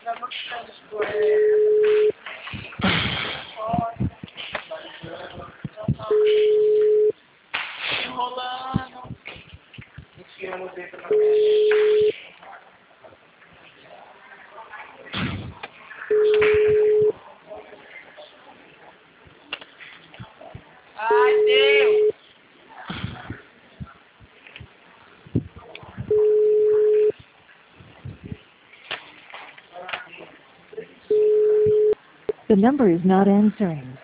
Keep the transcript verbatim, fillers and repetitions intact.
Enrolando. Enfiando o dedo na mente. Ai, Deus! The number is not answering.